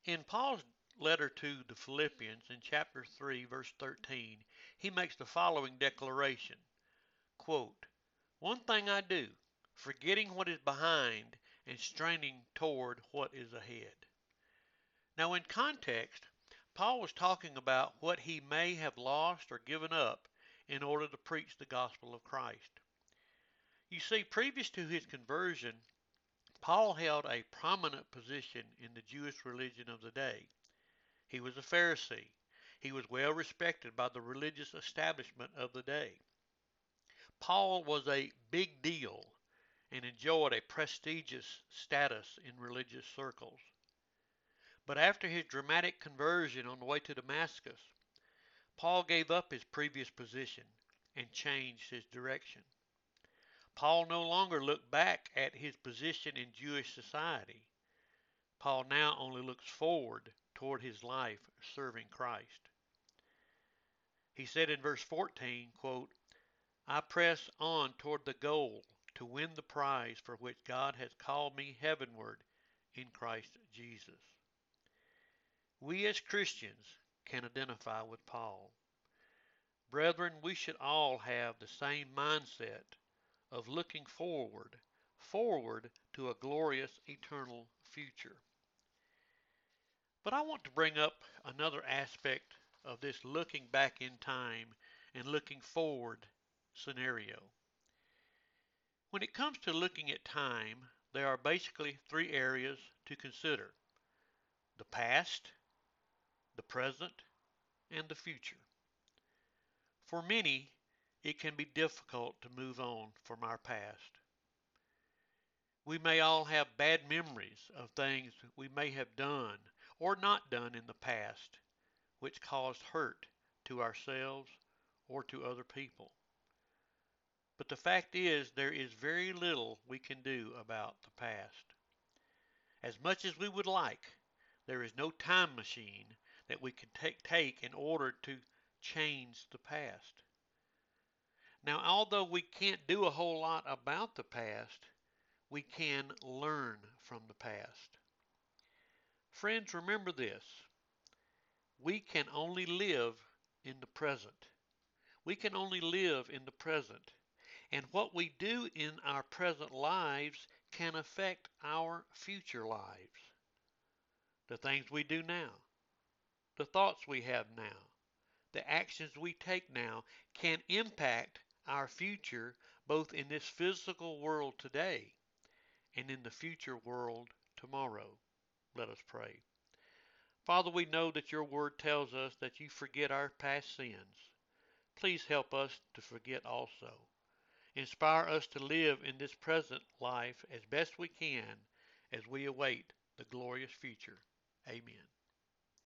In Paul's letter to the Philippians in chapter 3 verse 13, he makes the following declaration, quote, "One thing I do, forgetting what is behind and straining toward what is ahead." Now in context, Paul was talking about what he may have lost or given up in order to preach the gospel of Christ. You see, previous to his conversion, Paul held a prominent position in the Jewish religion of the day. He was a Pharisee. He was well respected by the religious establishment of the day. Paul was a big deal and enjoyed a prestigious status in religious circles. But after his dramatic conversion on the way to Damascus, Paul gave up his previous position and changed his direction. Paul no longer looked back at his position in Jewish society. Paul now only looks forward toward his life serving Christ. He said in verse 14, quote, "I press on toward the goal to win the prize for which God has called me heavenward in Christ Jesus." We as Christians can identify with Paul. Brethren, we should all have the same mindset of looking forward to a glorious eternal future. But I want to bring up another aspect of this looking back in time and looking forward scenario. When it comes to looking at time, there are basically three areas to consider: the past, the present, and the future. For many, it can be difficult to move on from our past. We may all have bad memories of things we may have done or not done in the past, which caused hurt to ourselves or to other people. But the fact is, there is very little we can do about the past. As much as we would like, there is no time machine that we can take in order to change the past. Now, although we can't do a whole lot about the past, we can learn from the past. Friends, remember this: we can only live in the present. We can only live in the present. And what we do in our present lives can affect our future lives. The things we do now, the thoughts we have now, the actions we take now can impact our future both in this physical world today and in the future world tomorrow. Let us pray. Father, we know that your word tells us that you forget our past sins. Please help us to forget also. Inspire us to live in this present life as best we can as we await the glorious future. Amen.